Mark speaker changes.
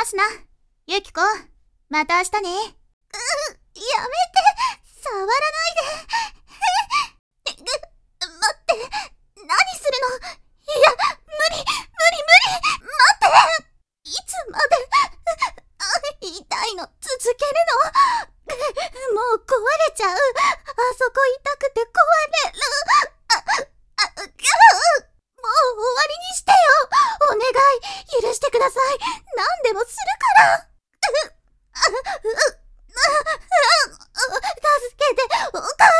Speaker 1: すな。ユキコ、また明日ね。やめて、触らないで。待って、何するの？いや、無理、待って。いつまで、痛いの、続けるの？もう壊れちゃう。あそこ痛くて壊れる。もう終わりにしてよ。お願い、許してください。何でもするから。助けて、お母